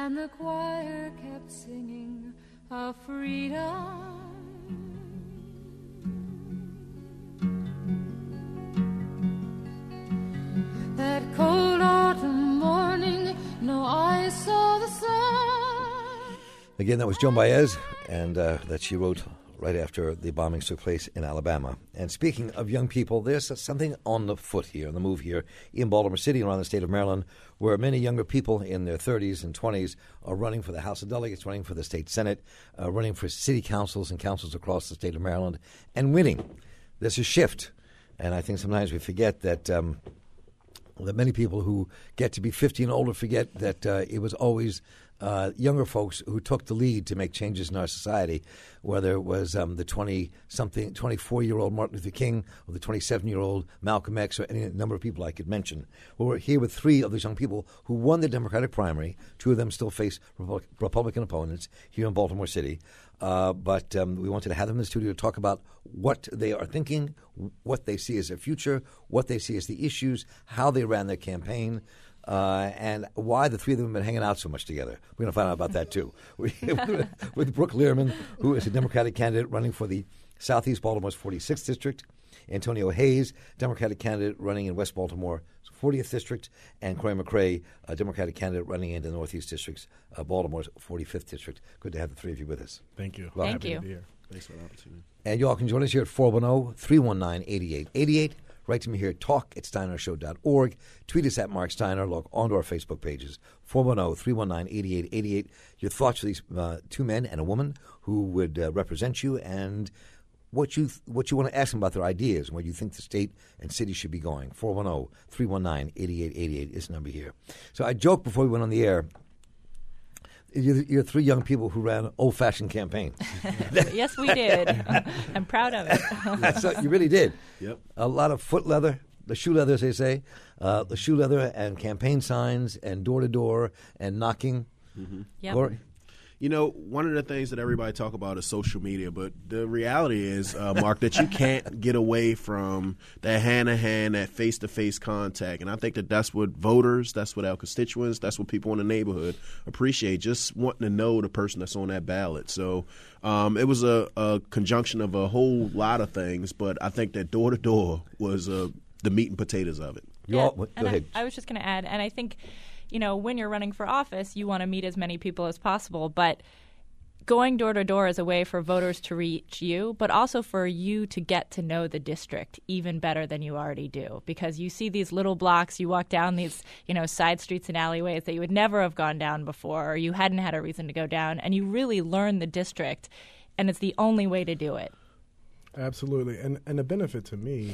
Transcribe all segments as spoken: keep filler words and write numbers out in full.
and the choir kept singing of freedom. That cold autumn morning, no eyes saw the sun. Again, that was Joan Baez, and uh, that she wrote right after the bombings took place in Alabama. And speaking of young people, there's something on the foot here, on the move here in Baltimore City and around the state of Maryland, where many younger people in their thirties and twenties are running for the House of Delegates, running for the state Senate, uh, running for city councils and councils across the state of Maryland, and winning. There's a shift. And I think sometimes we forget that um, that many people who get to be fifty and older forget that uh, it was always uh, younger folks who took the lead to make changes in our society, whether it was um, the twenty-something, twenty-four-year-old Martin Luther King or the twenty-seven-year-old Malcolm X or any number of people I could mention. Well, we're here with three of these young people who won the Democratic primary. Two of them still face Repu- Republican opponents here in Baltimore City. Uh, but um, we wanted to have them in the studio to talk about what they are thinking, what they see as their future, what they see as the issues, how they ran their campaign, uh, and why the three of them have been hanging out so much together. We're going to find out about that, too. With Brooke Lierman, who is a Democratic candidate running for the Southeast Baltimore's forty-sixth District, Antonio Hayes, Democratic candidate running in West Baltimore's fortieth District, and Corey McRae, a Democratic candidate running in the Northeast District's uh, Baltimore's forty-fifth District. Good to have the three of you with us. Thank you. Well, Thank happy you. to be here. Thanks for the opportunity. And you all can join us here at four one zero, three one nine, eight eight eight eight. Write to me here at talk at steiner show dot org. Tweet us at Mark Steiner. Log onto our Facebook pages, four one zero, three one nine, eight eight eight eight. Your thoughts for these uh, two men and a woman who would uh, represent you, and what you th- what you want to ask them about their ideas and where you think the state and city should be going. four one zero, three one nine, eight eight eight eight is the number here. So I joked before we went on the air, you're, you're three young people who ran old-fashioned campaigns. Yes, we did. I'm proud of it. That's, uh, you really did. Yep. A lot of foot leather, the shoe leather, as they say, uh, the shoe leather and campaign signs and door-to-door and knocking. Mm-hmm. Yep. Lori? You know, one of the things that everybody talk about is social media, but the reality is, uh, Mark, that you can't get away from that hand-to-hand, that face-to-face contact. And I think that that's what voters, that's what our constituents, that's what people in the neighborhood appreciate, just wanting to know the person that's on that ballot. So um, it was a, a conjunction of a whole lot of things, but I think that door-to-door was uh, the meat and potatoes of it. You Yeah, all, go and ahead. I, I was just going to add, and I think, you know, when you're running for office, you want to meet as many people as possible, but going door to door is a way for voters to reach you, but also for you to get to know the district even better than you already do, because you see these little blocks, you walk down these, you know, side streets and alleyways that you would never have gone down before, or you hadn't had a reason to go down, and you really learn the district, and it's the only way to do it. Absolutely. And and the benefit to me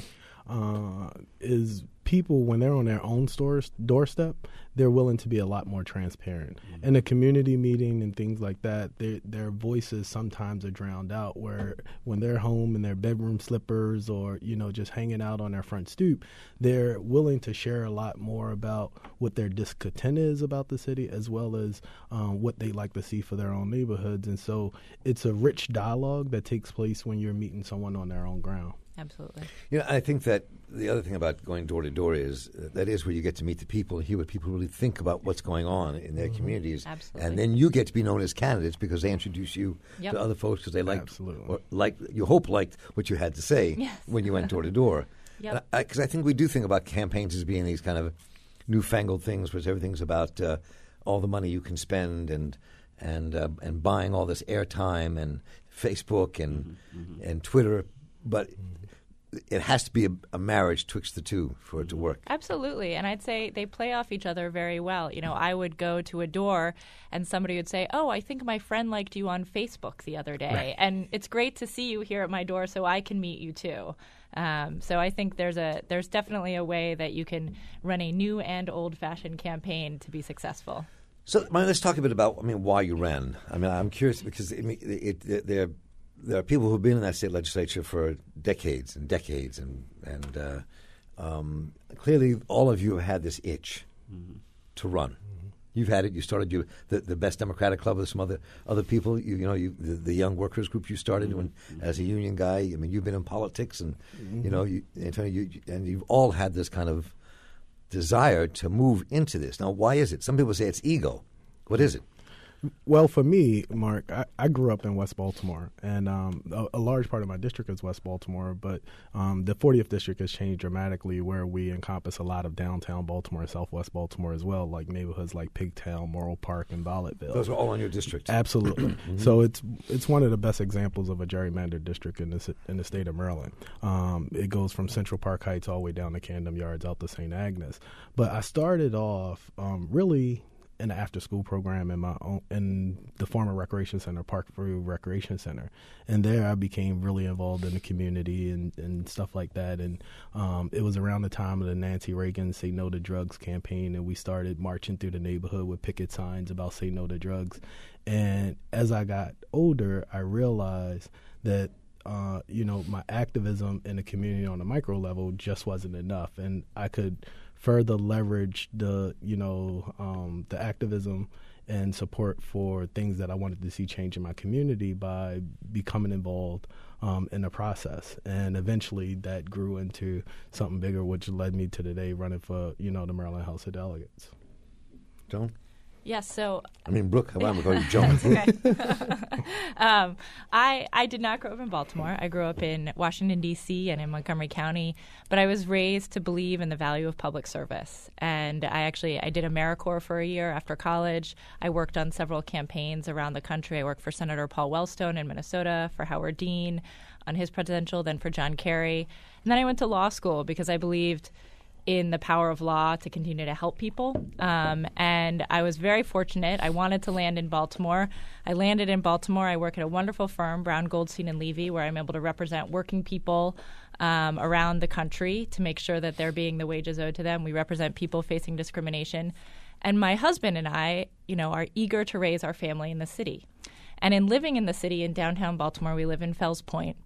uh, is people, when they're on their own stores, doorstep, they're willing to be a lot more transparent. Mm-hmm. In a community meeting and things like that, their their voices sometimes are drowned out, where when they're home in their bedroom slippers or, you know, just hanging out on their front stoop, they're willing to share a lot more about what their discontent is about the city, as well as um, what they like to see for their own neighborhoods. And so it's a rich dialogue that takes place when you're meeting someone on their own ground. Absolutely. You know, I think that the other thing about going door to door is uh, that is where you get to meet the people and hear what people really think about what's going on in their mm-hmm. communities. Absolutely. And then you get to be known as candidates because they introduce you yep. to other folks because they liked, Absolutely. or liked, you hope liked what you had to say yes. when you went door to door. Because I, I, I think we do think about campaigns as being these kind of newfangled things where everything's about uh, all the money you can spend and and uh, and buying all this airtime and Facebook and mm-hmm. and Twitter, but it has to be a, a marriage twixt the two for it to work. Absolutely. And I'd say they play off each other very well. You know, I would go to a door and somebody would say, oh, I think my friend liked you on Facebook the other day. Right. And it's great to see you here at my door so I can meet you too. Um, so I think there's a there's definitely a way that you can run a new and old-fashioned campaign to be successful. So Maya, let's talk a bit about, I mean, why you ran. I mean, I'm curious because it, it, it, there, there are people who've been in that state legislature for decades and decades, and and uh, um, clearly all of you have had this itch mm-hmm. to run. Mm-hmm. You've had it. You started you the, the Best Democratic Club with some other other people. You, you know, you, the, the Young Workers Group you started mm-hmm. when, as a union guy. I mean, you've been in politics, and mm-hmm. you know, you, Antonio, you, and you've all had this kind of desire to move into this. Now, why is it? Some people say it's ego. What is it? Well, for me, Mark, I, I grew up in West Baltimore, and um, a, a large part of my district is West Baltimore, but um, the fortieth District has changed dramatically where we encompass a lot of downtown Baltimore and Southwest Baltimore as well, like neighborhoods like Pigtown, Morrill Park, and Bollettville. Those are all in your district. Absolutely. mm-hmm. So it's it's one of the best examples of a gerrymandered district in the, in the state of Maryland. Um, it goes from Central Park Heights all the way down to Camden Yards out to Saint Agnes. But I started off um, really in the after-school program in my own, in the former recreation center, Parkview Recreation Center, and there I became really involved in the community and, and stuff like that. And um, it was around the time of the Nancy Reagan "Say No to Drugs" campaign, and we started marching through the neighborhood with picket signs about "Say No to Drugs." And as I got older, I realized that uh, you know my activism in the community on a micro level just wasn't enough, and I could further leverage the, you know, um, the activism and support for things that I wanted to see change in my community by becoming involved um, in the process. And eventually that grew into something bigger, which led me to today running for, you know, the Maryland House of Delegates. Joan? Yes, so I mean, Brooke, I want to call you Joan. okay. um, I I did not grow up in Baltimore. I grew up in Washington, D C and in Montgomery County, but I was raised to believe in the value of public service. And I actually, I did AmeriCorps for a year after college. I worked on several campaigns around the country. I worked for Senator Paul Wellstone in Minnesota, for Howard Dean on his presidential, then for John Kerry. And then I went to law school because I believed in the power of law to continue to help people. Um, and I was very fortunate. I wanted to land in Baltimore. I landed in Baltimore. I work at a wonderful firm, Brown Goldstein and Levy, where I'm able to represent working people um, around the country to make sure that they're being the wages owed to them. We represent people facing discrimination. And my husband and I, you know, are eager to raise our family in the city. And in living in the city in downtown Baltimore, we live in Fells Point.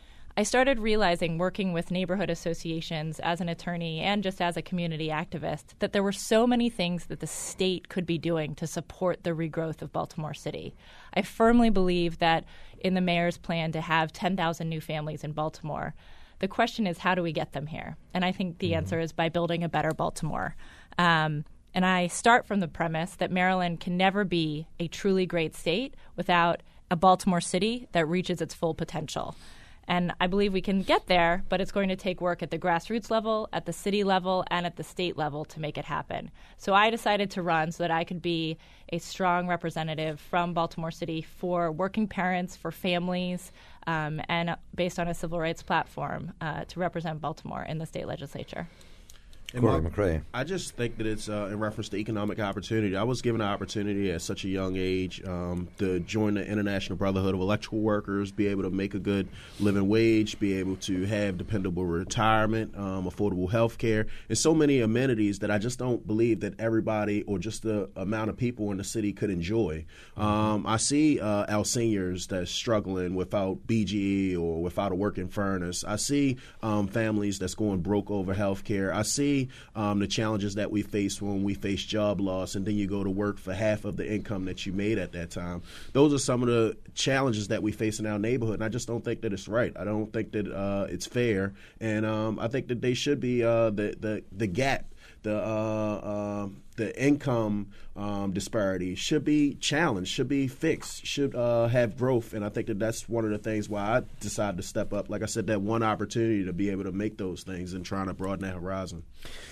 I started realizing, working with neighborhood associations as an attorney and just as a community activist, that there were so many things that the state could be doing to support the regrowth of Baltimore City. I firmly believe that in the mayor's plan to have ten thousand new families in Baltimore, the question is, how do we get them here? And I think the mm-hmm. answer is by building a better Baltimore. Um, and I start from the premise that Maryland can never be a truly great state without a Baltimore City that reaches its full potential. And I believe we can get there, but it's going to take work at the grassroots level, at the city level, and at the state level to make it happen. So I decided to run so that I could be a strong representative from Baltimore City for working parents, for families, um, and based on a civil rights platform uh, to represent Baltimore in the state legislature. And Corey Mark, McRae. I just think that it's uh, in reference to economic opportunity. I was given an opportunity at such a young age um, to join the International Brotherhood of Electrical Workers, be able to make a good living wage, be able to have dependable retirement, um, affordable health care, and so many amenities that I just don't believe that everybody or just the amount of people in the city could enjoy. Mm-hmm. Um, I see uh, our seniors that's struggling without B G E or without a working furnace. I see um, families that's going broke over health care. I see Um, the challenges that we face when we face job loss, and then you go to work for half of the income that you made at that time. Those are some of the challenges that we face in our neighborhood, and I just don't think that it's right. I don't think that uh, it's fair, and um, I think that they should be uh, the, the the gap, the uh, uh, the income um, disparity should be challenged, should be fixed, should uh, have growth, and I think that that's one of the things why I decided to step up. Like I said, that one opportunity to be able to make those things and trying to broaden that horizon.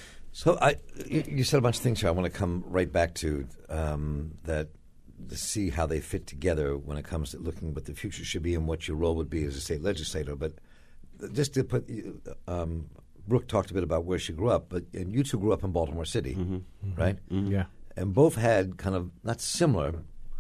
So I, you said a bunch of things here I want to come right back to um, that to see how they fit together when it comes to looking what the future should be and what your role would be as a state legislator. But just to put, um, Brooke talked a bit about where she grew up, but and you two grew up in Baltimore City, mm-hmm. right? Mm-hmm. Yeah. And both had kind of, not similar,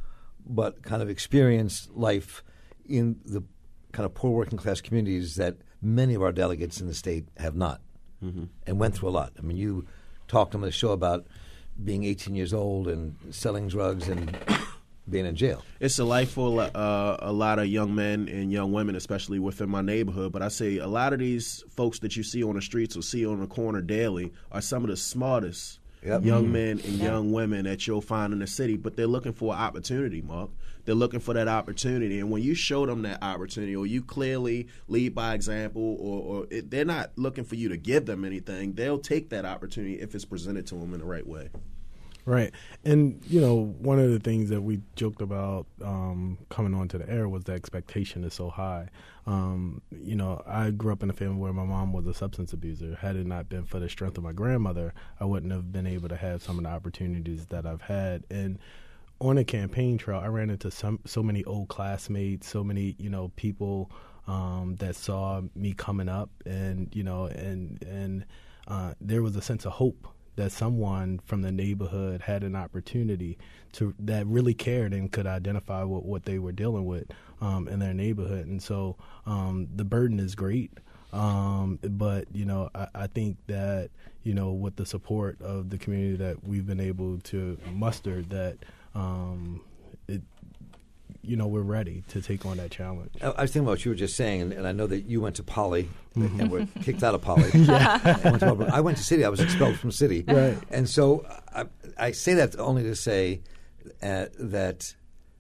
but kind of experienced life in the kind of poor working class communities that many of our delegates in the state have not. Mm-hmm. And went through a lot. I mean, you talked on the show about being eighteen years old and selling drugs and being in jail. It's a life for uh, a lot of young men and young women, especially within my neighborhood. But I say a lot of these folks that you see on the streets or see on the corner daily are some of the smartest yep. young mm-hmm. men and yeah. young women that you'll find in the city. But they're looking for an opportunity, Mark. They're looking for that opportunity, and when you show them that opportunity, or you clearly lead by example, or, or it, they're not looking for you to give them anything. They'll take that opportunity if it's presented to them in the right way. Right. And, you know, one of the things that we joked about um, coming onto the air was the expectation is so high. Um, you know, I grew up in a family where my mom was a substance abuser. Had it not been for the strength of my grandmother, I wouldn't have been able to have some of the opportunities that I've had. And on a campaign trail, I ran into some so many old classmates, so many, you know, people um, that saw me coming up, and, you know, and, and uh, there was a sense of hope that someone from the neighborhood had an opportunity to that really cared and could identify what, what they were dealing with um, in their neighborhood. And so um, the burden is great, um, but, you know, I, I think that, you know, with the support of the community that we've been able to muster, that, um, it, you know, we're ready to take on that challenge. I was thinking about what you were just saying, and, and I know that you went to Poly mm-hmm. and were kicked out of Poly. yeah. I, went to, I went to City. I was expelled from City. Right. And so I, I say that only to say uh, that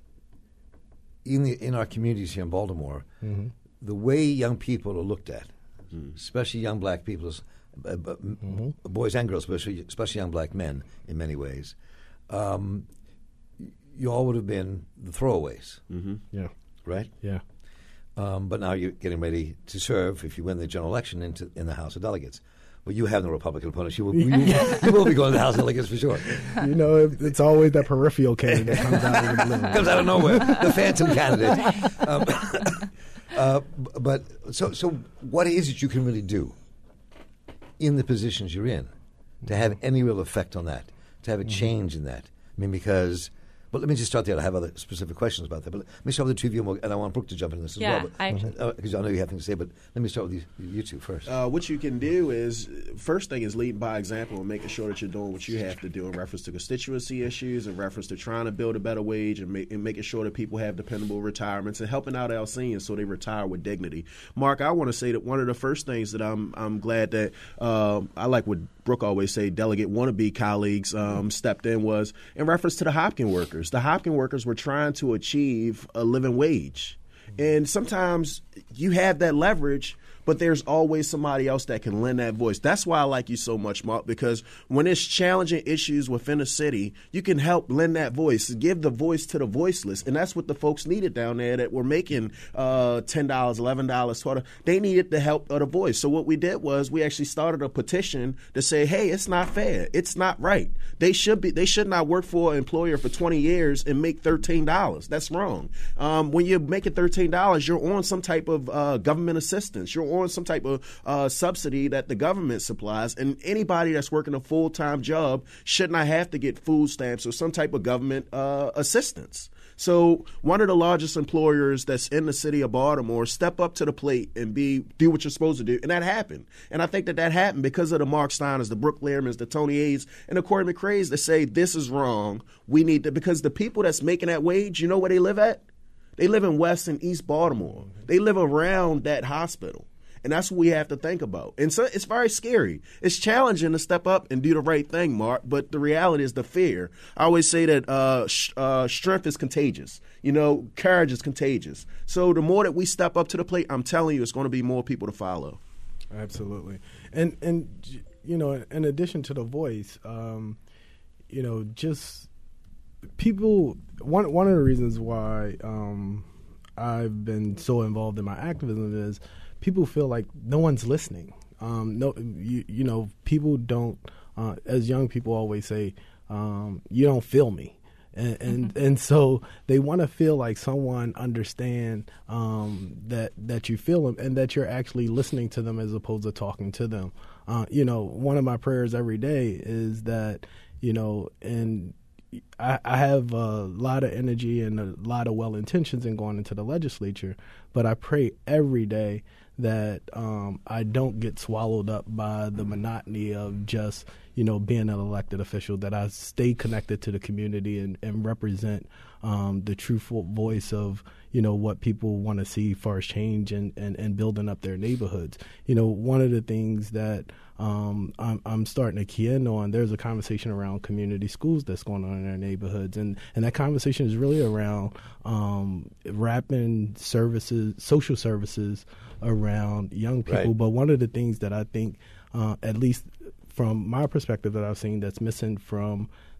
in, the, in our communities here in Baltimore, mm-hmm. the way young people are looked at, mm. especially young black people, uh, mm-hmm. boys and girls, especially, especially young black men in many ways, um, you all would have been the throwaways. Mm-hmm. Yeah. Right? Yeah. Um, but now you're getting ready to serve, if you win the general election, into in the House of Delegates. Well, you have no Republican opponents. You will, you, you will be going to the House of Delegates for sure. You know, it, it's always that peripheral candidate that comes out of the blue. Comes out of nowhere. The phantom candidate. Um, uh, but so, so what is it you can really do in the positions you're in to have any real effect on that, to have a change in that? I mean, because... But let me just start there. I have other specific questions about that. But let me start with the two of you, and I want Brooke to jump into this as yeah, well. I, Because uh, I know you have things to say, but let me start with you, you two first. Uh, what you can do is, first thing is leading by example and making sure that you're doing what you have to do in reference to constituency issues, in reference to trying to build a better wage, and, make, and making sure that people have dependable retirements, and helping out our seniors so they retire with dignity. Mark, I want to say that one of the first things that I'm I'm glad that uh, I like what Brooke always say, delegate wannabe colleagues um, stepped in was in reference to the Hopkins workers. The Hopkins workers were trying to achieve a living wage. And sometimes you have that leverage, but there's always somebody else that can lend that voice. That's why I like you so much, Mark, because when there's challenging issues within a city, you can help lend that voice, give the voice to the voiceless. And that's what the folks needed down there that were making uh, ten dollars, eleven dollars, twelve dollars. They needed the help of the voice. So what we did was we actually started a petition to say, hey, it's not fair. It's not right. They should be. They should not work for an employer for twenty years and make thirteen dollars. That's wrong. Um, when you're making thirteen dollars, you're on some type of uh, government assistance. You're on some type of uh, subsidy that the government supplies, and anybody that's working a full-time job should not have to get food stamps or some type of government uh, assistance. So one of the largest employers that's in the city of Baltimore step up to the plate and be do what you're supposed to do, and that happened. And I think that that happened because of the Mark Steiners, the Brooke Lehrmans, the Tony Ayes, and the Corey McCrae's that say this is wrong. We need to, because the people that's making that wage, you know where they live at? They live in West and East Baltimore. They live around that hospital. And that's what we have to think about. And so it's very scary. It's challenging to step up and do the right thing, Mark, but the reality is the fear. I always say that uh, sh- uh, strength is contagious. You know, courage is contagious. So the more that we step up to the plate, I'm telling you, it's going to be more people to follow. Absolutely. And, and you know, in addition to the voice, um, you know, just people, one, one of the reasons why um, I've been so involved in my activism is people feel like no one's listening. Um, no, you, you know, people don't, uh, as young people always say, um, you don't feel me. And and, mm-hmm. and so they want to feel like someone understand um, that that you feel them and that you're actually listening to them as opposed to talking to them. Uh, you know, one of my prayers every day is that, you know, and I, I have a lot of energy and a lot of well intentions in going into the legislature, but I pray every day that um, I don't get swallowed up by the monotony of just, you know, being an elected official, that I stay connected to the community and, and represent um, the truthful voice of, you know, what people want to see far as change and, and, and building up their neighborhoods. You know, one of the things that um, I'm, I'm starting to key in on, there's a conversation around community schools that's going on in our neighborhoods. And, and that conversation is really around um, wrapping services, social services around young people. Right. But one of the things that I think, uh, at least from my perspective, that I've seen that's missing from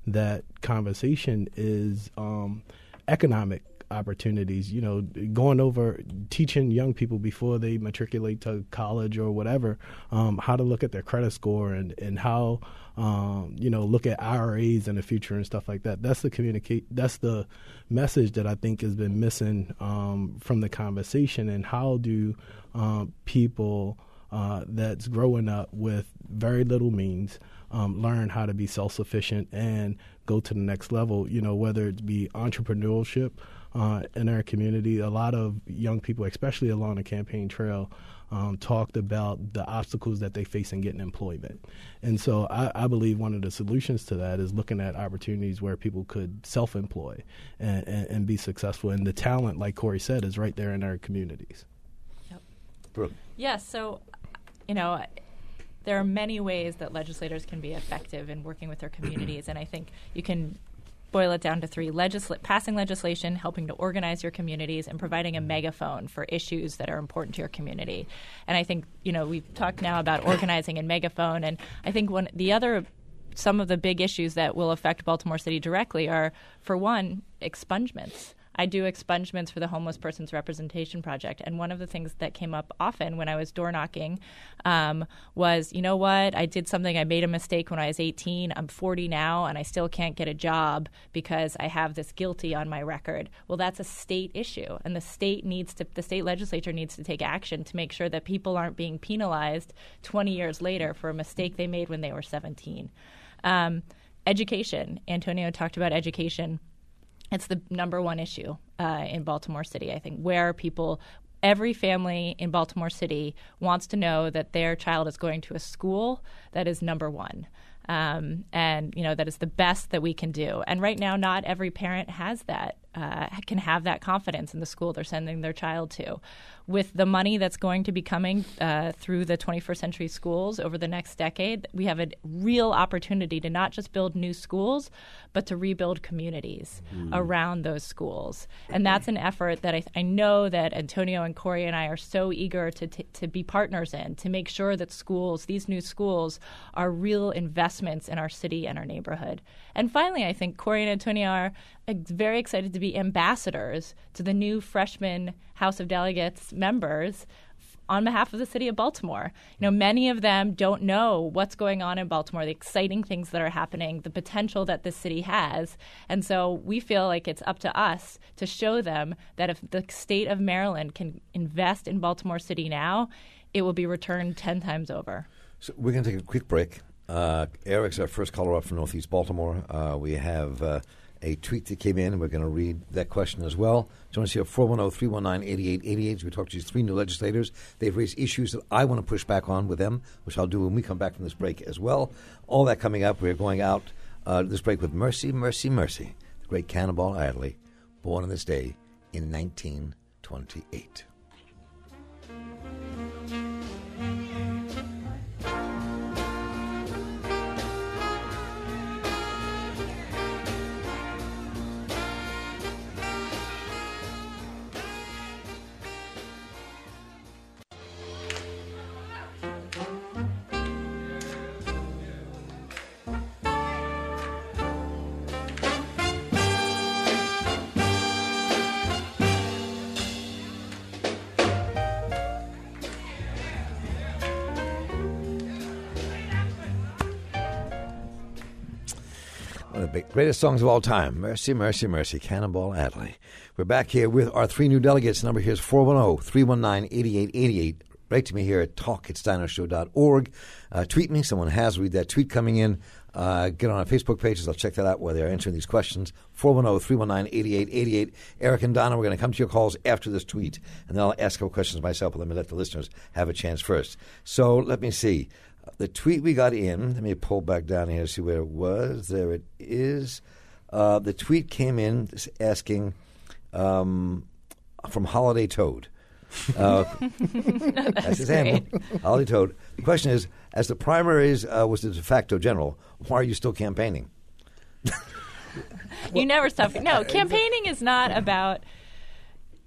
that conversation is um, economic opportunities, you know, going over teaching young people before they matriculate to college or whatever, um, how to look at their credit score and, and how, um, you know, look at I R As in the future and stuff like that. That's the communicate. That's the message that I think has been missing um, from the conversation. And how do um, people uh, that's growing up with very little means um, learn how to be self-sufficient and go to the next level, you know, whether it be entrepreneurship, Uh, in our community. A lot of young people, especially along the campaign trail, um, talked about the obstacles that they face in getting employment. And so I, I believe one of the solutions to that is looking at opportunities where people could self-employ and, and, and be successful. And the talent, like Corey said, is right there in our communities. Yep. Brooke. Yes, so, you know, there are many ways that legislators can be effective in working with their communities, and I think you can boil it down to three: Legisla- passing legislation, helping to organize your communities, and providing a megaphone for issues that are important to your community. And I think, you know, we've talked now about organizing and megaphone, and I think one the other some of the big issues that will affect Baltimore City directly are, for one, expungements. I do expungements for the Homeless Persons Representation Project, and one of the things that came up often when I was door knocking um, was, you know what, I did something, I made a mistake when I was eighteen, I'm forty now, and I still can't get a job because I have this guilty on my record. Well, that's a state issue, and the state needs to, the state legislature needs to take action to make sure that people aren't being penalized twenty years later for a mistake they made when they were seventeen. Um, education. Antonio talked about education. It's the number one issue uh, in Baltimore City, I think, where people, every family in Baltimore City wants to know that their child is going to a school that is number one. Um, and, you know, that is the best that we can do. And right now, not every parent has that, uh, can have that confidence in the school they're sending their child to. With the money that's going to be coming uh, through the twenty-first century schools over the next decade, we have a real opportunity to not just build new schools, but to rebuild communities mm. around those schools. And that's an effort that I, I know that Antonio and Corey and I are so eager to, t- to be partners in, to make sure that schools, these new schools, are real investments in our city and our neighborhood. And finally, I think Corey and Antonio are very excited to be ambassadors to the new freshman House of Delegates members on behalf of the city of Baltimore. You know, many of them don't know what's going on in Baltimore, the exciting things that are happening, the potential that this city has. And so we feel like it's up to us to show them that if the state of Maryland can invest in Baltimore City now, it will be returned ten times over. So we're going to take a quick break. Uh, Eric's our first caller up from Northeast Baltimore. Uh, we have uh, a tweet that came in, and we're going to read that question as well. Join us here at four one zero, three one nine, eight eight eight eight. We talked to these three new legislators. They've raised issues that I want to push back on with them, which I'll do when we come back from this break as well. All that coming up. We're going out uh, this break with Mercy, Mercy, Mercy, the great Cannonball Adderley, born on this day in nineteen twenty-eight. One of the greatest songs of all time, Mercy, Mercy, Mercy, Cannonball Adderley. We're back here with our three new delegates. The number here is four one zero, three one nine, eight eight eight eight. Write to me here at talk at steiner show dot org. Uh, tweet me. Someone has. Read that tweet coming in. Uh, get on our Facebook pages. I'll check that out while they're answering these questions. four one zero, three one nine, eight eight eight eight. Eric and Donna, we're going to come to your calls after this tweet. And then I'll ask a couple questions myself, but let me let the listeners have a chance first. So let me see. The tweet we got in, let me pull back down here to see where it was. There it is. Uh, the tweet came in asking um, from Holiday Toad. Uh, that's that's his handle, Holiday Toad. The question is, as the primaries uh, was the de facto general, why are you still campaigning? You never stop. No, campaigning is not about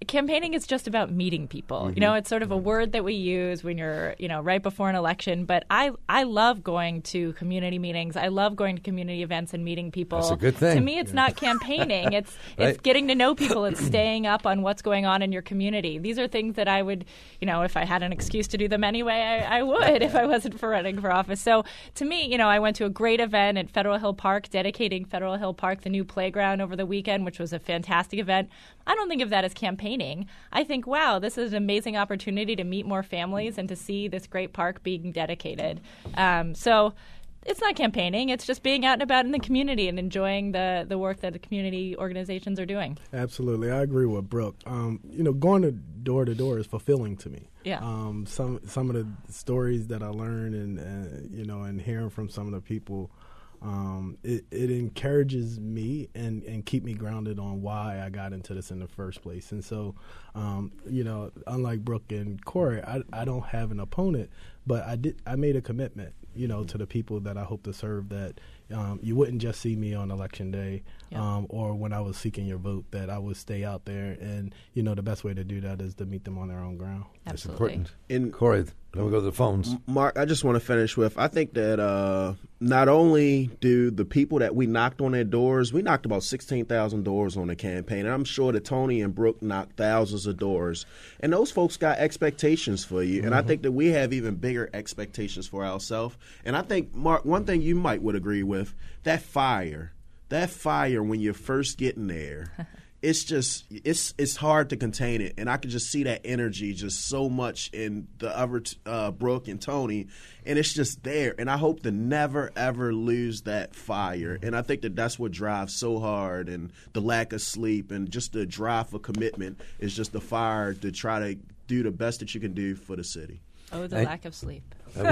campaigning is just about meeting people. Mm-hmm. You know, it's sort of a word that we use when you're, you know, right before an election. But I, I love going to community meetings. I love going to community events and meeting people. That's a good thing. To me, it's yeah. not campaigning. It's right. it's getting to know people. It's staying up on what's going on in your community. These are things that I would, you know, if I had an excuse to do them anyway, I, I would if I wasn't for running for office. So to me, you know, I went to a great event at Federal Hill Park, dedicating Federal Hill Park, the new playground, over the weekend, which was a fantastic event. I don't think of that as campaigning. I think, wow, this is an amazing opportunity to meet more families and to see this great park being dedicated. Um, so it's not campaigning. It's just being out and about in the community and enjoying the, the work that the community organizations are doing. Absolutely. I agree with Brooke. Um, you know, going to door to door is fulfilling to me. Yeah. Um, some some of the stories that I learned and, uh, you know, and hearing from some of the people, Um, it, it encourages me and, and keep me grounded on why I got into this in the first place. And so, um, you know, unlike Brooke and Corey, I, I don't have an opponent, but I did I made a commitment, you know, to the people that I hope to serve, that um, you wouldn't just see me on election day yeah. um, or when I was seeking your vote, that I would stay out there. And, you know, the best way to do that is to meet them on their own ground. That's Absolutely. important. In Corey, then we go to the phones. Mark, I just want to finish with, I think that uh, not only do the people that we knocked on their doors, we knocked about sixteen thousand doors on the campaign, and I'm sure that Tony and Brooke knocked thousands of doors, and those folks got expectations for you, and mm-hmm. I think that we have even bigger expectations for ourselves. And I think, Mark, one thing you might would agree with, that fire, that fire when you're first getting there, it's just it's it's hard to contain it, and I could just see that energy just so much in the other uh, Brooke and Tony, and it's just there. And I hope to never ever lose that fire. And I think that that's what drives so hard, and the lack of sleep, and just the drive for commitment is just the fire to try to do the best that you can do for the city. Oh, the and, lack of sleep.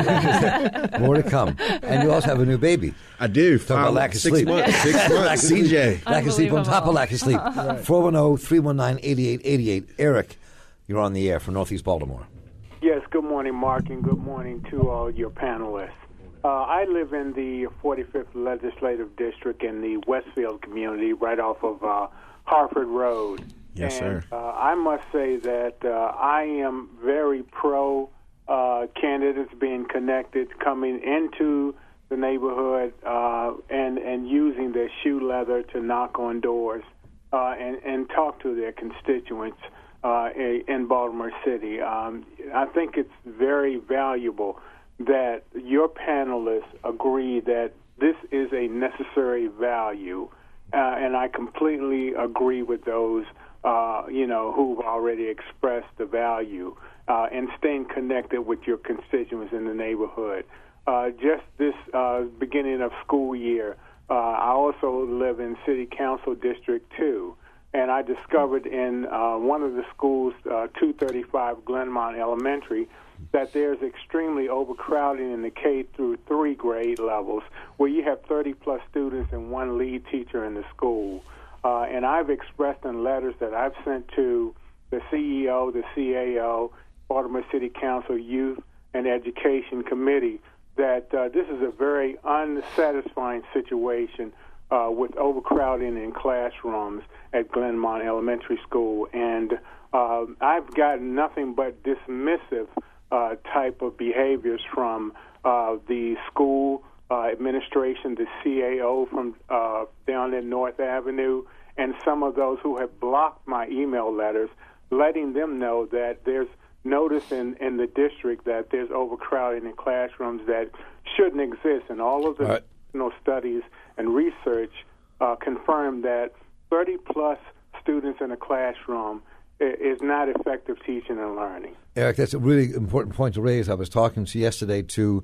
More to come. And you also have a new baby. I do. Talk about lack of six sleep. Months, six months. C J. Lack of sleep on top of lack of sleep. four one zero, three one nine, eight eight eight eight. Eric, you're on the air from Northeast Baltimore. Yes, good morning, Mark, and good morning to all your panelists. Uh, I live in the forty-fifth Legislative District in the Westfield community, right off of uh, Harford Road. Yes, and, sir. Uh, I must say that uh, I am very pro uh, candidates being connected, coming into the neighborhood uh, and, and using their shoe leather to knock on doors uh, and, and talk to their constituents uh, in Baltimore City. Um, I think it's very valuable that your panelists agree that this is a necessary value, uh, and I completely agree with those Uh, you know, who've already expressed the value uh, and staying connected with your constituents in the neighborhood. Uh, just this uh, beginning of school year, uh, I also live in City Council District two, and I discovered in uh, one of the schools, uh, two thirty-five Glenmont Elementary, that there's extremely overcrowding in the K through three grade levels, where you have thirty plus students and one lead teacher in the school. Uh, and I've expressed in letters that I've sent to the C E O, the C A O, Baltimore City Council Youth and Education Committee, that uh, this is a very unsatisfying situation uh, with overcrowding in classrooms at Glenmont Elementary School. And uh, I've gotten nothing but dismissive uh, type of behaviors from uh, the school Uh, administration, the C A O from uh, down in North Avenue, and some of those who have blocked my email letters, letting them know that there's notice in, in the district that there's overcrowding in classrooms that shouldn't exist. And all of the right. you know, studies and research uh, confirm that thirty plus students in a classroom is not effective teaching and learning. Eric, that's a really important point to raise. I was talking to yesterday to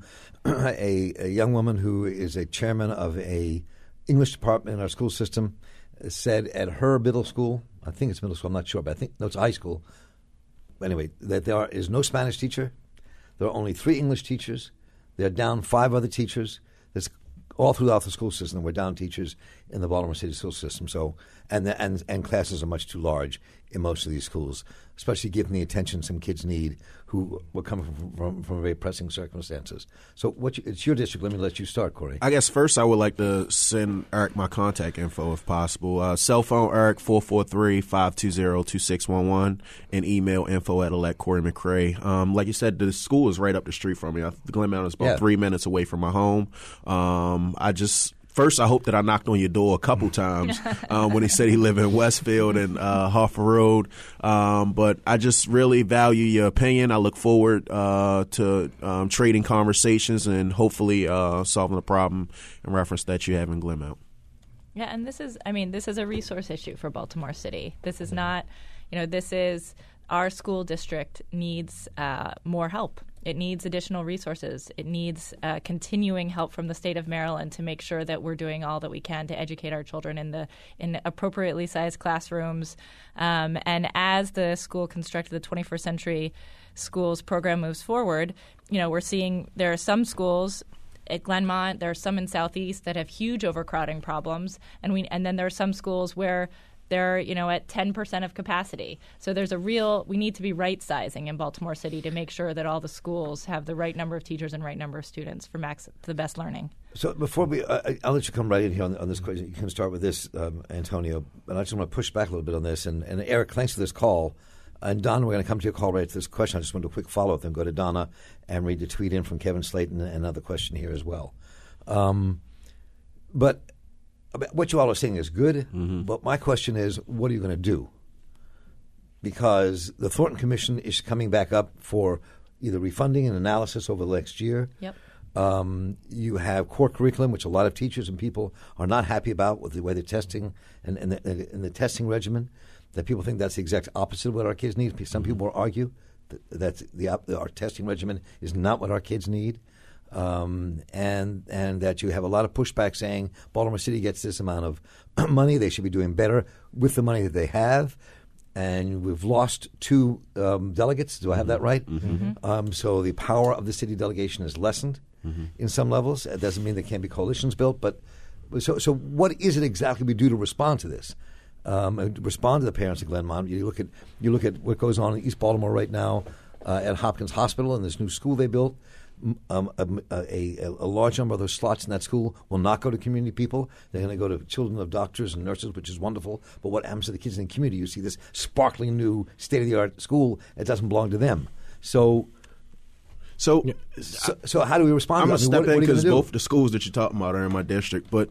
a, a young woman who is a chairman of a English department in our school system, said at her middle school, I think it's middle school, I'm not sure, but I think no, it's high school. Anyway, that there is no Spanish teacher. There are only three English teachers. They're down five other teachers. There's all throughout the school system, we're down teachers. in the Baltimore City school system. So, and the, and and classes are much too large in most of these schools, especially given the attention some kids need who were coming from from, from very pressing circumstances. So, what you, it's your district. Let me let you start, Corey. I guess first I would like to send Eric my contact info if possible. Uh, cell phone Eric four four three, five two zero, two six one one and email info at elect Corey McCray. Um, like you said, the school is right up the street from me. I, Glen Mountain is about yeah. three minutes away from my home. Um, I just First, I hope that I knocked on your door a couple times um, when he said he lived in Westfield and uh, Harford Road. Um, but I just really value your opinion. I look forward uh, to um, trading conversations and hopefully uh, solving the problem in reference that you have in Glen Mountain. Yeah, and this is, I mean, this is a resource issue for Baltimore City. This is not, you know, this is our school district needs uh, more help. It needs additional resources. It needs uh, continuing help from the state of Maryland to make sure that we're doing all that we can to educate our children in the in appropriately sized classrooms. Um, and as the school constructed the twenty-first century schools program moves forward, you know, we're seeing there are some schools at Glenmont, there are some in Southeast that have huge overcrowding problems, and we and then there are some schools where they're, you know, at ten percent of capacity. So there's a real, we need to be right-sizing in Baltimore City to make sure that all the schools have the right number of teachers and right number of students for max the best learning. So before we, uh, I'll let you come right in here on, on this question. You can start with this, um, Antonio, and I just want to push back a little bit on this. And, and Eric, thanks for this call. And Donna, we're going to come to your call right to this question. I just want to do a quick follow-up, then go to Donna and read the tweet in from Kevin Slayton and another question here as well. Um, but what you all are saying is good, mm-hmm. but my question is, what are you going to do? Because the Thornton Commission is coming back up for either refunding and analysis over the next year. Yep. Um, you have core curriculum, which a lot of teachers and people are not happy about with the way they're testing and, and, the, and the testing regimen, that people think that's the exact opposite of what our kids need. Some mm-hmm. people will argue that, that the, our testing regimen is not what our kids need. Um, and and that you have a lot of pushback saying Baltimore City gets this amount of money, they should be doing better with the money that they have. And we've lost two um, delegates. Do I have that right? Mm-hmm. Um, so the power of the city delegation is lessened mm-hmm. in some levels. It doesn't mean there can't be coalitions built. But so so what is it exactly we do to respond to this? Um, and respond to the parents of Glenmont. You look at you look at what goes on in East Baltimore right now uh, at Hopkins Hospital and this new school they built. Um, a, a, a large number of those slots in that school will not go to community people. They're going to go to children of doctors and nurses, which is wonderful. But what happens to the kids in the community? You see this sparkling new state-of-the-art school that doesn't belong to them. So, so, so, so how do we respond? I'm to going to I mean, step what, in because both the schools that you're talking about are in my district. But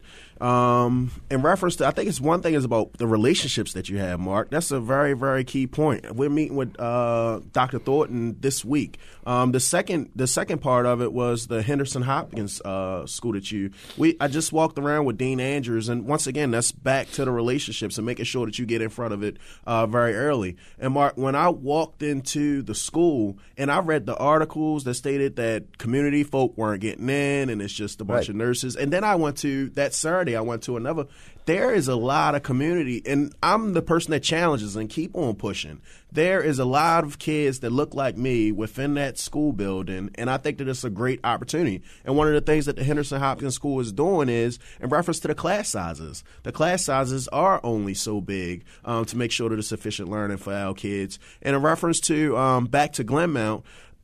um, in reference to, I think it's one thing is about the relationships that you have, Mark. That's a very, very key point. We're meeting with uh, Doctor Thornton this week. Um, the second, the second part of it was the Henderson Hopkins uh, school that you. We I just walked around with Dean Andrews, and once again, that's back to the relationships and making sure that you get in front of it uh, very early. And Mark, when I walked into the school and I read the articles that stated that community folk weren't getting in, and it's just a bunch right. of nurses, and then I went to that Saturday. I went to another. There is a lot of community, and I'm the person that challenges and keep on pushing. There is a lot of kids that look like me within that school building, and I think that it's a great opportunity. And one of the things that the Henderson Hopkins School is doing is, in reference to the class sizes, the class sizes are only so big um, to make sure that there's sufficient learning for our kids. And in reference to um, back to Glenmount,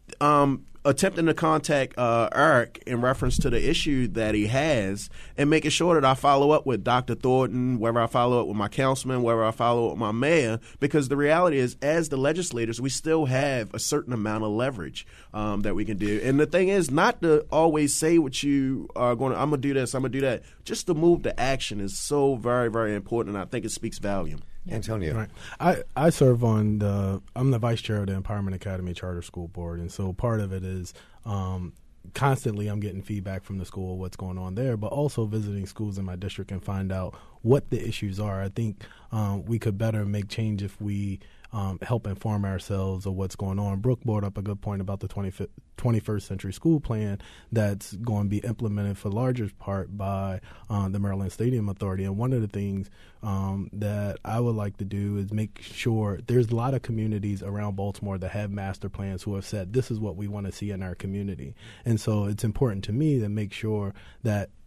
um, attempting to contact uh, Eric in reference to the issue that he has and making sure that I follow up with Doctor Thornton, whether I follow up with my councilman, whether I follow up with my mayor, because the reality is, as the legislators, we still have a certain amount of leverage um, that we can do. And the thing is not to always say what you are going to, I'm going to do this, I'm going to do that. Just to move to action is so very, very important, and I think it speaks volume. Antonio. Right. I, I serve on the, I'm the vice chair of the Empowerment Academy Charter School Board. And so part of it is um, constantly I'm getting feedback from the school, what's going on there, but also visiting schools in my district and find out what the issues are. I think um, we could better make change if we um, help inform ourselves of what's going on. Brooke brought up a good point about the twenty-first century school plan that's going to be implemented for the largest part by uh, the Maryland Stadium Authority. And one of the things um, that I would like to do is make sure there's a lot of communities around Baltimore that have master plans who have said this is what we want to see in our community. And so it's important to me to make sure that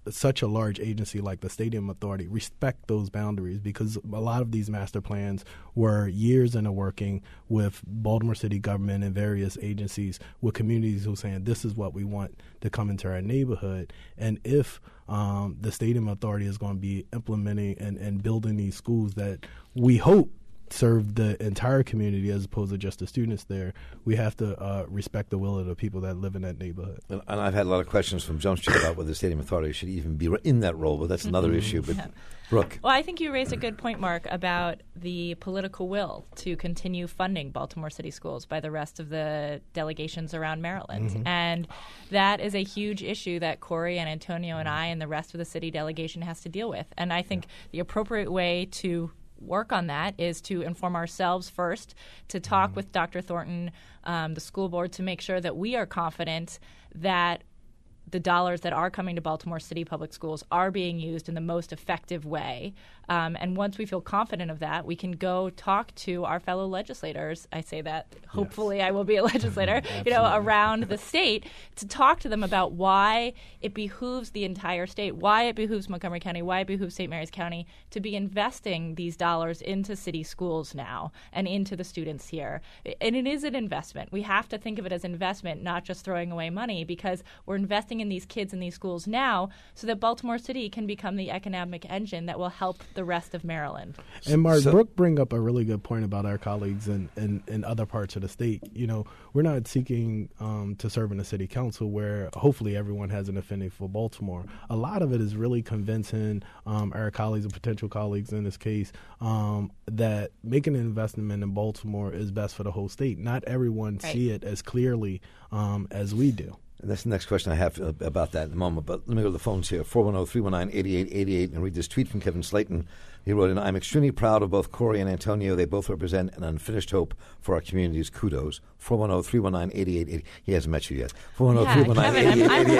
such a large agency like the Stadium Authority respect those boundaries, because a lot of these master plans were years in the working with Baltimore City government and various agencies with communities who were saying this is what we want to come into our neighborhood. And if um, the Stadium Authority is going to be implementing and, and building these schools that we hope serve the entire community as opposed to just the students there, we have to uh, respect the will of the people that live in that neighborhood. And, and I've had a lot of questions from Jump Street about whether the Stadium Authority should even be in that role, but that's another issue. But Yeah. Brooke. Well, I think you raised a good point, Mark, about the political will to continue funding Baltimore City schools by the rest of the delegations around Maryland. Mm-hmm. And that is a huge issue that Corey and Antonio and I and the rest of the city delegation has to deal with. And I think the appropriate way to work on that is to inform ourselves first, to talk mm-hmm. with Doctor Thornton, um, the school board, to make sure that we are confident that the dollars that are coming to Baltimore City Public Schools are being used in the most effective way. Um, and once we feel confident of that, we can go talk to our fellow legislators. I say that, hopefully yes. I will be a legislator, you know, around the state, to talk to them about why it behooves the entire state, why it behooves Montgomery County, why it behooves Saint Mary's County to be investing these dollars into city schools now and into the students here. And it is an investment. We have to think of it as investment, not just throwing away money, because we're investing in these kids in these schools now so that Baltimore City can become the economic engine that will help the rest of Maryland. And Mark, So- Brooke bring up a really good point about our colleagues in, in, in other parts of the state. You know, we're not seeking um, to serve in the city council where hopefully everyone has an affinity for Baltimore. A lot of it is really convincing um, our colleagues and potential colleagues in this case um, that making an investment in Baltimore is best for the whole state. Not everyone Right. see it as clearly um, as we do. And that's the next question I have uh, about that in a moment. But let me go to the phones here. four one zero, three one nine, eight eight eight eight and read this tweet from Kevin Slayton. He wrote in, I'm extremely proud of both Corey and Antonio. They both represent an unfinished hope for our community's kudos. four one zero, three one nine, eight eight eight eight. He hasn't met you yet. four one zero, three one nine, eight eight eight eight. Kevin, I'm,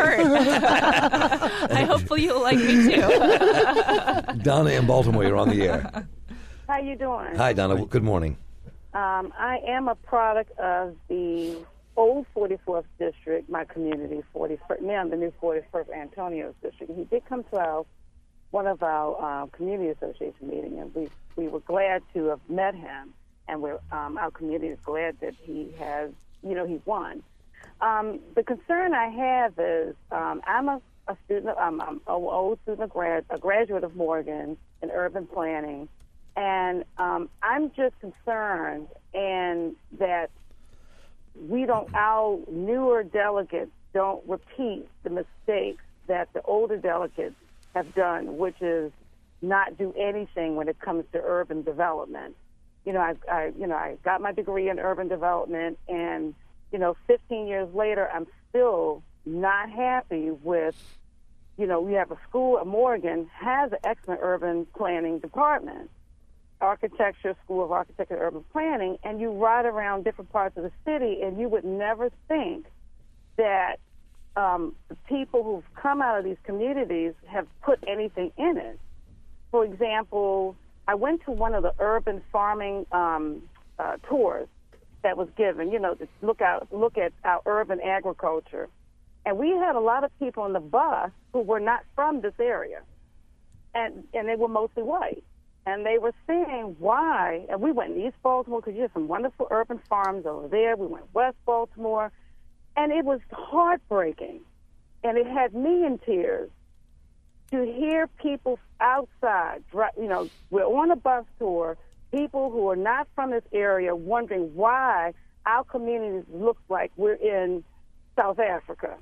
I'm hurt. I hopefully you'll like me too. Donna in Baltimore, you're on the air. How you doing? Hi, Donna. Good morning. Um, I am a product of the old forty-fourth district, my community, forty-first, now the new forty-first Antonio's district. He did come to our one of our uh, community association meetings, and we we were glad to have met him, and we're um, our community is glad that he has, you know, he won. Um, the concern I have is um, I'm a, a student, I'm, I'm an old student, a, grad, a graduate of Morgan in urban planning, and um, I'm just concerned and that we don't, our newer delegates don't repeat the mistakes that the older delegates have done, which is not do anything when it comes to urban development. You know, I, I, you know, I got my degree in urban development, and you know, fifteen years later, I'm still not happy with. You know, we have a school at Morgan has an excellent urban planning department, architecture, School of Architecture and Urban Planning, and you ride around different parts of the city, and you would never think that um, the people who've come out of these communities have put anything in it. For example, I went to one of the urban farming um, uh, tours that was given, you know, to look out, look at our urban agriculture. And we had a lot of people on the bus who were not from this area, and, and they were mostly white. And they were saying why, and we went in East Baltimore because you have some wonderful urban farms over there. We went West Baltimore, and it was heartbreaking. And it had me in tears to hear people outside, you know, we're on a bus tour, people who are not from this area wondering why our communities look like we're in South Africa.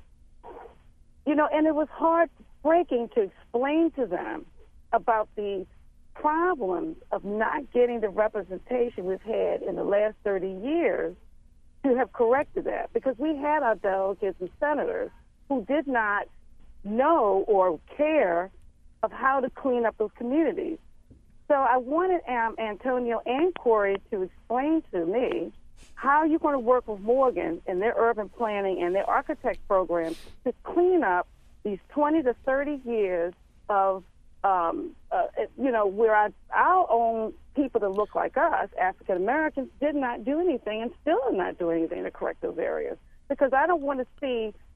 You know, and it was heartbreaking to explain to them about the problems of not getting the representation we've had in the last thirty years to have corrected that, because we had our delegates and senators who did not know or care of how to clean up those communities. So I wanted um, Antonio and Corey to explain to me how you're going to work with Morgan in their urban planning and their architect program to clean up these twenty to thirty years of Um, uh, you know, where our, our own people that look like us, African Americans, did not do anything and still are not doing anything to correct those areas. Because I don't want to see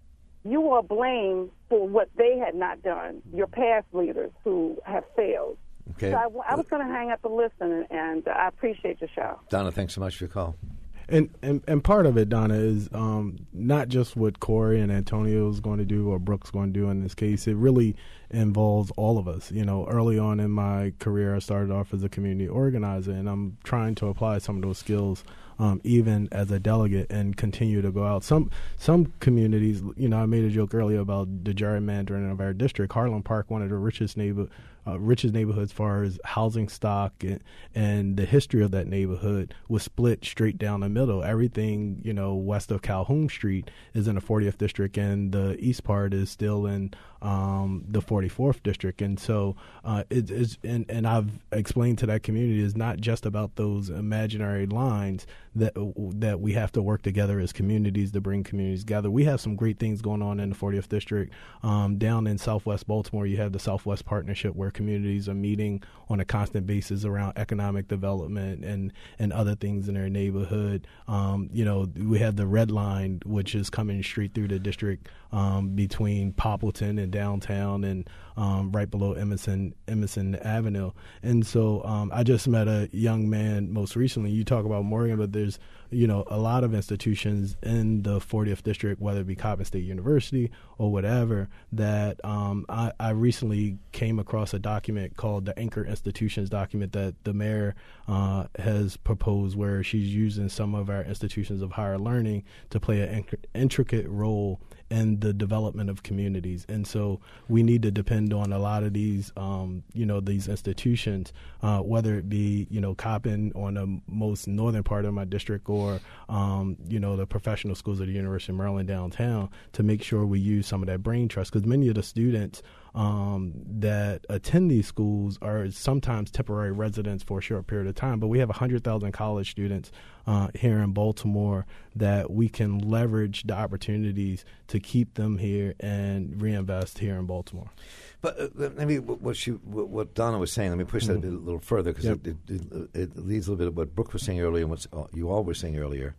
you are blamed for what they had not done, your past leaders who have failed. Okay. So I, I was going to hang up and listen, and, and I appreciate your show. Donna, thanks so much for your call. And, and and part of it, Donna, is um, not just what Corey and Antonio is going to do or Brooke's going to do in this case. It really involves all of us. You know, early on in my career, I started off as a community organizer, and I'm trying to apply some of those skills um, even as a delegate and continue to go out. Some some communities, you know, I made a joke earlier about the gerrymandering of our district. Harlem Park, one of the richest neighbor Uh, richest neighborhood as far as housing stock and, and the history of that neighborhood was split straight down the middle. Everything, you know, west of Calhoun Street is in the fortieth district, and the east part is still in um, the forty-fourth district. And so uh, it, it's and, and I've explained to that community it's not just about those imaginary lines that that we have to work together as communities to bring communities together. We have some great things going on in the fortieth district. Um, down in Southwest Baltimore, you have the Southwest Partnership, where communities are meeting on a constant basis around economic development and, and other things in their neighborhood. Um, you know, we have the Red Line, which is coming straight through the district um, between Poppleton and downtown and um, right below Emerson, Emerson Avenue. And so um, I just met a young man most recently. You talk about Morgan, but there's, you know, a lot of institutions in the fortieth district, whether it be Coppin State University or whatever, that um, I, I recently came across a document called the Anchor Institutions document that the mayor uh, has proposed, where she's using some of our institutions of higher learning to play an intricate role in the development of communities. And so we need to depend on a lot of these, um, you know, these institutions, uh, whether it be, you know, Coppin on the most northern part of my district or, um, you know, the professional schools of the University of Maryland downtown, to make sure we use some of that brain trust. Because many of the students um, that attend these schools are sometimes temporary residents for a short period of time. But we have one hundred thousand college students uh, here in Baltimore that we can leverage the opportunities to keep them here and reinvest here in Baltimore. But uh, let me what she what Donna was saying. Let me push that mm-hmm. a, bit, a little further, because yep. it, it, it, it leads a little bit of what Brooke was saying earlier and what uh, you all were saying earlier.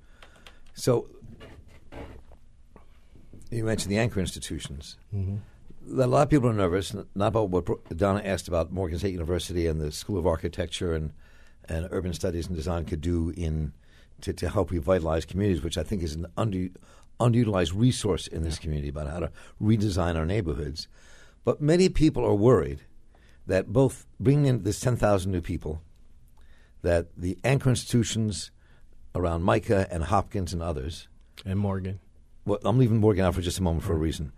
So you mentioned the anchor institutions. Mm-hmm. A lot of people are nervous, not about what Brooke, Donna asked about Morgan State University and the School of Architecture and, and Urban Studies and Design could do in to, to help revitalize communities, which I think is an under, underutilized resource in this yeah. community about how to redesign our neighborhoods. But many people are worried that both bringing in this ten thousand new people, that the anchor institutions around Micah and Hopkins and others. And Morgan. Well, I'm leaving Morgan out for just a moment for a reason.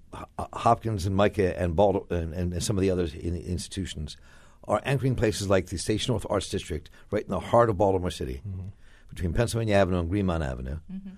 H- Hopkins and Micah and, Bald- and, and some of the other in- institutions are anchoring places like the Station North Arts District, right in the heart of Baltimore City, mm-hmm. between Pennsylvania Avenue and Greenmount Avenue. Mm-hmm.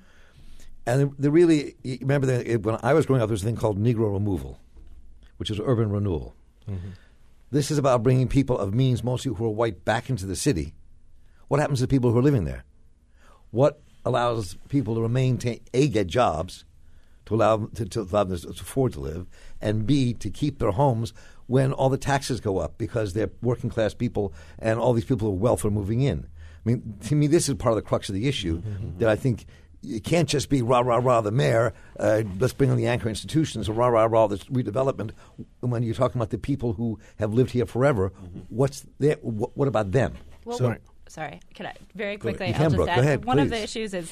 And they really, you remember that when I was growing up, there was a thing called Negro removal, which is urban renewal. Mm-hmm. This is about bringing people of means, mostly who are white, back into the city. What happens to people who are living there? What allows people to remain, to, A, get jobs, to allow them to, to allow them to afford to live, and B, to keep their homes when all the taxes go up because they're working class people and all these people with wealth are moving in. I mean, to me, this is part of the crux of the issue mm-hmm. that I think it can't just be rah, rah, rah, the mayor, uh, let's bring in the anchor institutions, or rah, rah, rah, this redevelopment. When you're talking about the people who have lived here forever, mm-hmm. what's their, what, what about them? Well, so, sorry, can I very quickly? You I'll can, just Brooke. add Go ahead, one please. of the issues is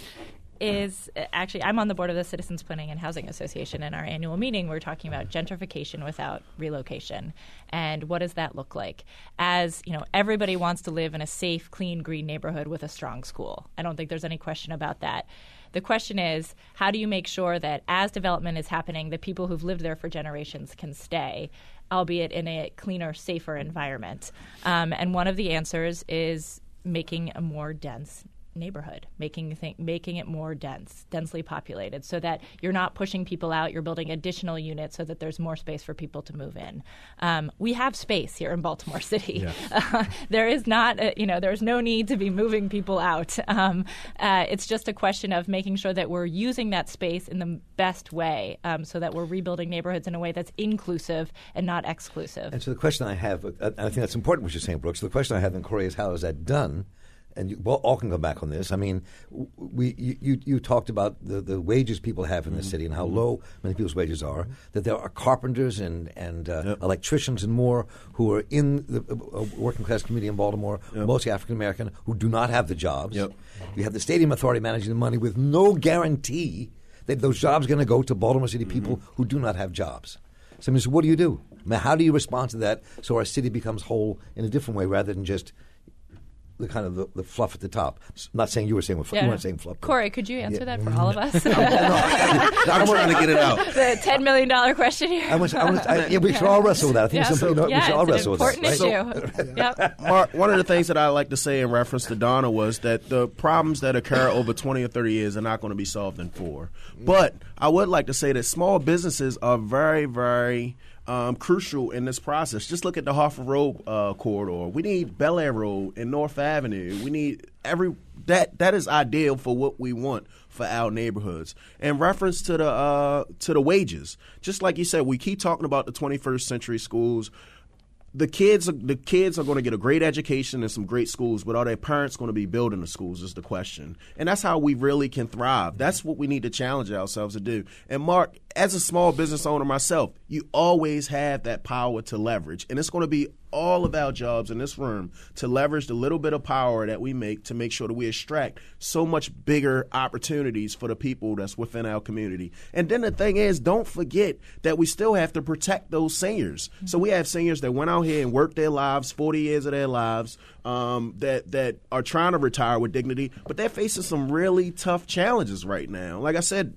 is uh, actually I'm on the board of the Citizens Planning and Housing Association. In our annual meeting, we're talking about gentrification without relocation, and what does that look like? As you know, everybody wants to live in a safe, clean, green neighborhood with a strong school. I don't think there's any question about that. The question is, how do you make sure that as development is happening, the people who've lived there for generations can stay, albeit in a cleaner, safer environment? Um, and one of the answers is making a more dense neighborhood, making th- making it more dense, densely populated, so that you're not pushing people out, you're building additional units so that there's more space for people to move in. Um, we have space here in Baltimore City. Yeah. Uh, there is not, a, you know, there's no need to be moving people out. Um, uh, it's just a question of making sure that we're using that space in the best way, um, so that we're rebuilding neighborhoods in a way that's inclusive and not exclusive. And so the question I have, uh, I think that's important what you're saying, Brooks. So the question I have in Corey is, how is that done? and you well, all can come back on this. I mean, we you, you, you talked about the, the wages people have in the city and how low many people's wages are, that there are carpenters and, and uh, Yep. electricians and more who are in the uh, working class community in Baltimore, Yep. mostly African American, who do not have the jobs. Yep. You have the stadium authority managing the money with no guarantee that those jobs are going to go to Baltimore City people who do not have jobs. So, I mean, so what do you do? I mean, how do you respond to that so our city becomes whole in a different way rather than just the kind of the, the fluff at the top? I'm not saying you were saying fluff. Yeah. You weren't saying fluff. but- Corey, could you answer that for all of us? I'm trying to get it out. The ten million dollar question here. I was, I was, I, yeah, we should all wrestle with that. I think Yeah. some, you know, yeah, we should all it's wrestle an with that. important Right? issue. Yep. Mark, one of the things that I like to say in reference to Donna was that the problems that occur over twenty or thirty years are not going to be solved in four. But I would like to say that small businesses are very, very um, crucial in this process. Just look at the Hartford Road uh, corridor. We need Bel Air Road and North Avenue. We need every that that is ideal for what we want for our neighborhoods. In reference to the uh, to the wages, just like you said, we keep talking about the twenty-first century schools. The kids, are, the kids are going to get a great education in some great schools, but are their parents going to be building the schools is the question. And that's how we really can thrive. That's what we need to challenge ourselves to do. And Mark, as a small business owner myself, you always have that power to leverage. And it's going to be all of our jobs in this room to leverage the little bit of power that we make to make sure that we extract so much bigger opportunities for the people that's within our community. And then the thing is, don't forget that we still have to protect those seniors. Mm-hmm. So we have seniors that went out here and worked their lives, forty years of their lives, um, that, that are trying to retire with dignity, but they're facing some really tough challenges right now. Like I said,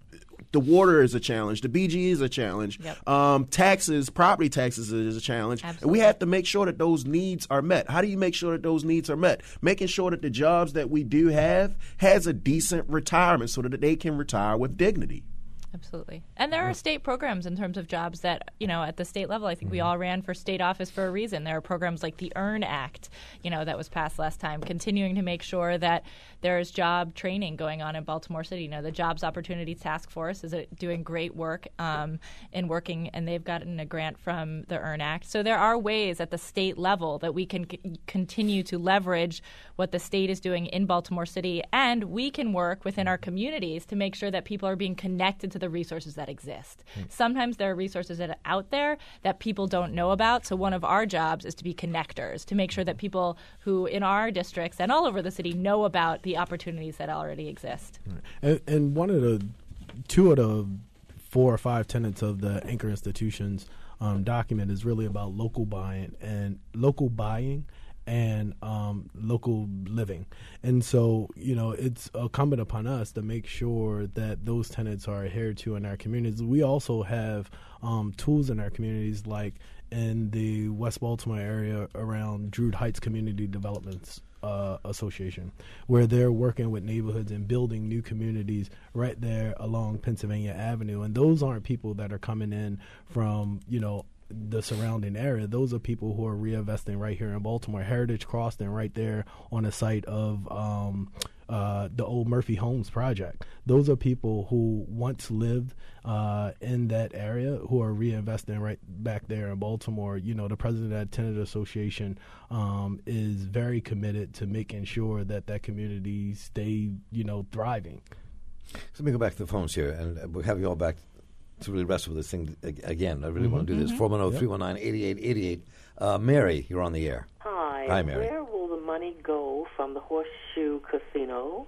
the water is a challenge. The B G is a challenge. Yep. Um, taxes, property taxes is a challenge. Absolutely. And we have to make sure that those needs are met. How do you make sure that those needs are met? Making sure that the jobs that we do have has a decent retirement so that they can retire with dignity. Absolutely. And there are state programs in terms of jobs that, you know, at the state level, I think we all ran for state office for a reason. There are programs like the EARN Act, you know, that was passed last time, continuing to make sure that there's job training going on in Baltimore City. You know, the Jobs Opportunity Task Force is doing great work um, in working, and they've gotten a grant from the EARN Act. So there are ways at the state level that we can c- continue to leverage what the state is doing in Baltimore City, and we can work within our communities to make sure that people are being connected to the resources that exist. Mm. Sometimes there are resources that are out there that people don't know about, so one of our jobs is to be connectors, to make sure that people who in our districts and all over the city know about the opportunities that already exist. Right. And, and one of the, two of the four or five tenets of the Anchor Institutions um, document is really about local buying and local buying and um, local living. And so, you know, it's incumbent upon us to make sure that those tenets are adhered to in our communities. We also have um, tools in our communities, like in the West Baltimore area around Druid Heights Community Developments uh, Association, where they're working with neighborhoods and building new communities right there along Pennsylvania Avenue. And those aren't people that are coming in from, you know, the surrounding area. Those are people who are reinvesting right here in Baltimore. Heritage Crossing right there on the site of um, uh, the old Murphy Homes project. Those are people who once lived uh, in that area who are reinvesting right back there in Baltimore. You know, the president of that tenant association um, is very committed to making sure that that community stay, you know, thriving. So let me go back to the phones here, and we'll have you all back to really wrestle with this thing again. I really mm-hmm. want to do this. four one zero, three one nine, eight eight eight eight. Uh, Mary, you're on the air. Hi. Hi, Mary. Where will the money go from the Horseshoe Casino?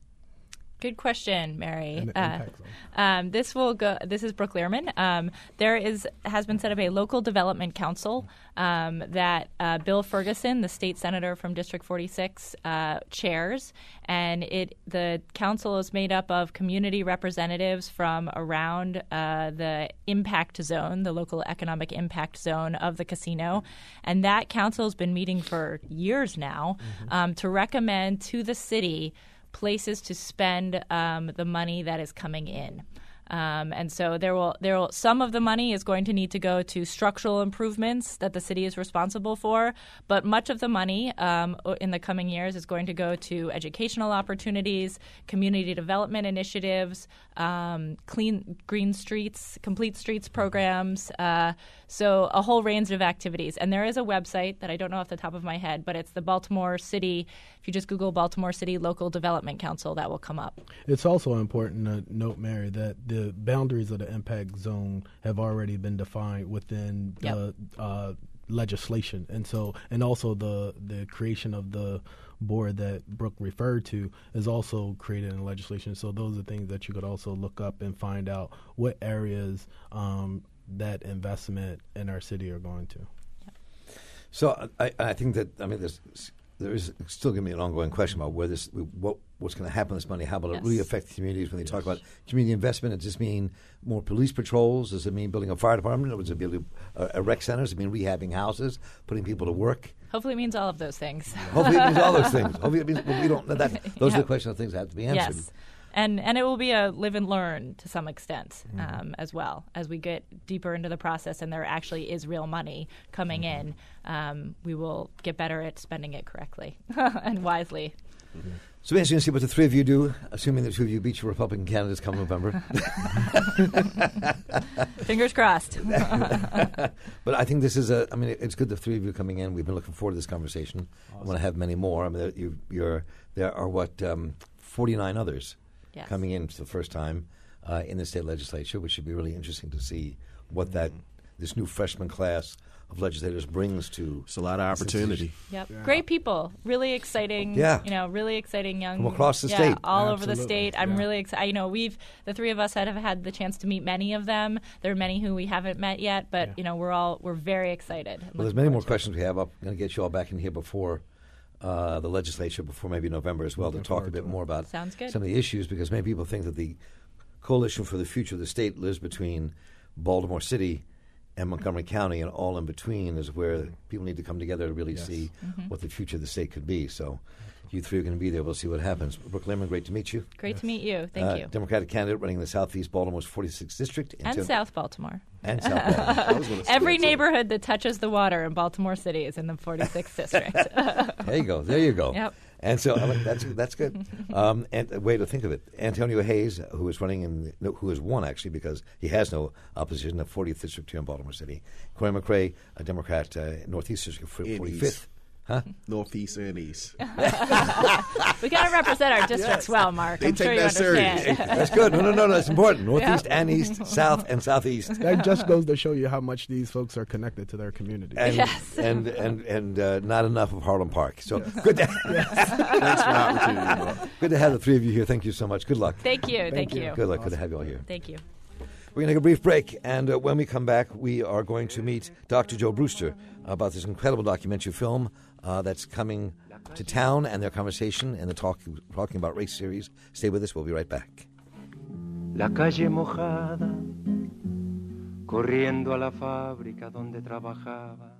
Good question, Mary. And, uh, and um, this will go. This is Brooke Lehrman. Um, there is has been set up a local development council um, that uh, Bill Ferguson, the state senator from District forty-six, uh, chairs, and it the council is made up of community representatives from around uh, the impact zone, the local economic impact zone of the casino, and that council has been meeting for years now mm-hmm. um, to recommend to the city places to spend um, the money that is coming in. Um, and so there will there will some of the money is going to need to go to structural improvements that the city is responsible for, but much of the money um, in the coming years is going to go to educational opportunities, community development initiatives, um, clean green streets, complete streets programs, uh, so a whole range of activities. And there is a website that I don't know off the top of my head, but it's the Baltimore City. If you just Google Baltimore City Local Development Council, that will come up. It's also important to note, Mary, that the boundaries of the impact zone have already been defined within Yep. the uh, legislation, and so and also the the creation of the board that Brooke referred to is also created in legislation. So those are things that you could also look up and find out what areas um, that investment in our city are going to. So I, I think that, I mean, there's, there is still going to be an ongoing question about where this, what, what's going to happen with this money. How will Yes. it really affect the communities when they talk about community investment? Does this mean more police patrols? Does it mean building a fire department? Or does it build a, a rec center? Does it mean rehabbing houses, putting people to work? Hopefully it means all of those things. Hopefully it means all those things. Hopefully it means, well, we don't, that, those Yeah. are the questions of things that have to be answered. Yes. And and it will be a live and learn to some extent Mm-hmm. um, as well. As we get deeper into the process and there actually is real money coming Mm-hmm. in, um, we will get better at spending it correctly and wisely. So interesting to see what the three of you do, assuming the two of you beat your Republican candidates come November. Fingers crossed. But I think this is a, I mean, it's good the three of you coming in. We've been looking forward to this conversation. I want to have many more. I mean, you, you're, there are, what, um, forty-nine others Yes. coming in for the first time uh, in the state legislature, which should be really interesting to see what that, this new freshman class of legislators brings to. It's a lot of opportunity. Yep. Great people. Really exciting. Yeah. You know, really exciting young. From across the yeah, state. all over the Absolutely. state. I'm Yeah. really excited. You know, we've, the three of us had, have had the chance to meet many of them. There are many who we haven't met yet, but, Yeah. you know, we're all, we're very excited. Well, there's Looking many forward more to it. questions we have. I'm going to get you all back in here before uh, the legislature, before maybe November as well, Looking to talk a forward bit to it. more about Sounds good. some of the issues, because many people think that the Coalition for the Future of the State lives between Baltimore City and Montgomery County, and all in between is where people need to come together to really Yes. see Mm-hmm. what the future of the state could be. So you three are going to be there. We'll see what happens. Brooke Lehman, great to meet you. Great to meet you. Thank Uh, you. Democratic candidate running the Southeast Baltimore's forty-sixth District. And Anton- South Baltimore. And South Baltimore. I was gonna say Every that, too. neighborhood that touches the water in Baltimore City is in the forty-sixth district. There you go. There you go. Yep. And so uh, that's that's good. Um, and a way to think of it, Antonio Hayes, who is running in, no, who has won actually because he has no opposition, the fortieth district here in Baltimore City. Corey McRae, a Democrat, uh, Northeast District, In forty-fifth. East. Huh? Northeast and East. We got to represent our districts well, Mark. They I'm take sure you that serious. understand. That's good. No, no, no, no. That's important. Northeast and East, South and Southeast. That just goes to show you how much these folks are connected to their community. And, Yes. and and and uh, not enough of Harlem Park. So good, to, Thanks for the opportunity, Mark. good to have the three of you here. Thank you so much. Good luck. Thank you. Thank, you. you. Good luck. Good to have you all here. Thank you. We're going to take a brief break, and uh, when we come back, we are going to meet Doctor Joe Brewster about this incredible documentary film uh, that's coming to town, and their conversation and the talk talking about race series. Stay with us. We'll be right back. La calle mojada, corriendo a la fábrica donde trabajaba.